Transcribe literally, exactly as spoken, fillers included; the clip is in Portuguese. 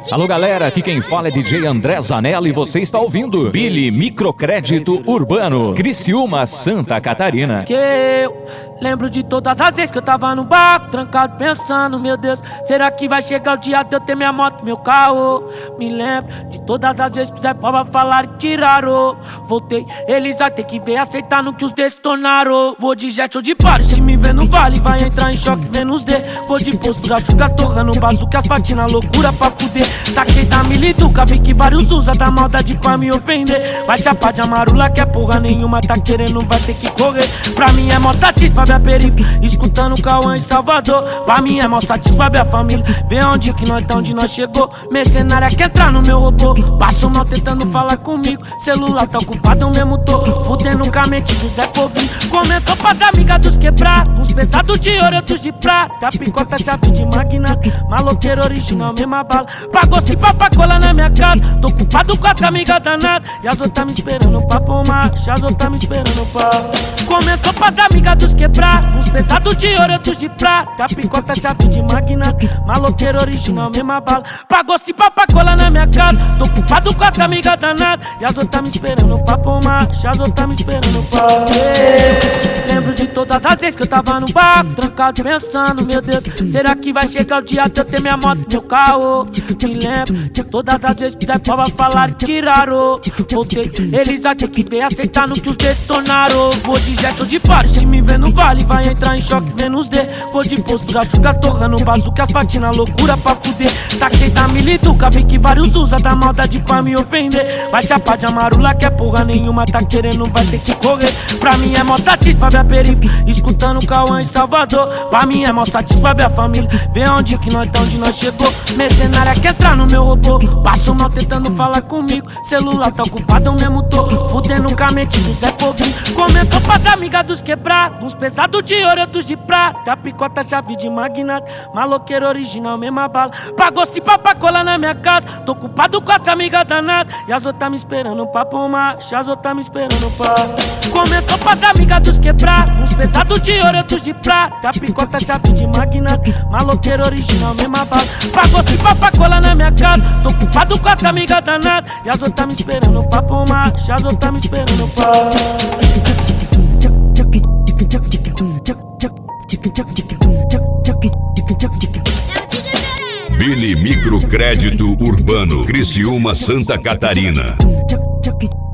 Alô galera, aqui quem fala é D J André Zanella e você está ouvindo Billy Microcrédito Urbano, Criciúma, Santa Catarina. Que eu lembro de todas as vezes que eu tava no barco, trancado pensando, meu Deus, será que vai chegar o dia de eu ter minha moto, meu carro? Me lembro de todas as vezes que Zé Paulo falar e tiraram. Voltei, eles vai ter que ver, aceitar no que os destornaram. Vou de jet ou de par, se me vê no vale, vai entrar em choque vendo os D. Vou de postura, chuga torra no bazuca, as patinas, loucura pra fuder. Saquei da milituca, vi que vários usa da maldade pra me ofender. Vai chapar de amarula que é porra nenhuma, tá querendo, vai ter que correr. Pra mim é mó satisfa ver a periferia, escutando o Cauã em Salvador. Pra mim é mó satisfa ver a família, ver onde que nós tá, onde nós chegou. Mercenária quer entrar no meu robô, passo mal tentando falar comigo. Celular tá ocupado, eu mesmo tô fudendo com a mente do Zé Povinho. Comentou pras amigas dos quebrados, uns pesados de ouro, outros de prata. Picota, chave de magnata, maloqueiro original, mesma bala. Pagou se pra colar na minha casa, tô ocupado com essa amiga danada. E as outras me esperando pra pomar, as outras me esperando pra... Comentou pras amigas dos quebrados, uns pesados de ouro, outros de prata. Picota, chave de magnata, maloqueiro original, mesma bala. Pagou se pra colar na minha casa, tô ocupado com essa amiga danada. E as outras me esperando pra pomar, as outras me esperando pra... Lembro de todas as vezes que eu tava no barco, trancado pensando, meu Deus, será que vai chegar o dia de eu ter minha moto, meu carro? Me lembro de todas as vezes que Zé Paulo falar e tiraram. Voltei, eles vai ter que ver, aceitar no que os destornaram. Vou de jet ou de par, se me vê no vale, vai entrar em choque vendo os D. Vou de postura, chuga torra no bazuca, as patinas, loucura pra fuder. Saquei da milituca, vi que vários usa da maldade pra me ofender. Vai chapar de amarula que é porra nenhuma, tá querendo, vai ter que correr. Pra mim é mó satisfa ver a periferia, escutando o Cauã em Salvador. Pra mim é mó satisfa ver a família, ver onde que nós tá, onde nós chegou. Mercenária quer entrar no meu robô, passo mal tentando falar comigo. Celular tá ocupado, eu mesmo tô fudendo com a mente do Zé Povinho. Comentou pras amigas dos quebrados, uns pesados de ouro, outros de prata. Picota, chave de magnata, maloqueiro original, mesma bala. Pagou se pra colar na minha casa, tô ocupado com essa amiga danada. E as outras me esperando pra pomar, as outras me esperando pra... Comentou pras amigas dos quebrados, uns pesados de ouro, outros de prata. Picota, chave de magnata, maloqueiro original, mesma bala. Pagou se pra colar na minha casa, tô ocupado com essa amiga danada. E as outras me esperando pra pomar, as outras me esperando pra... Billy Microcrédito Urbano, Criciúma, Santa Catarina.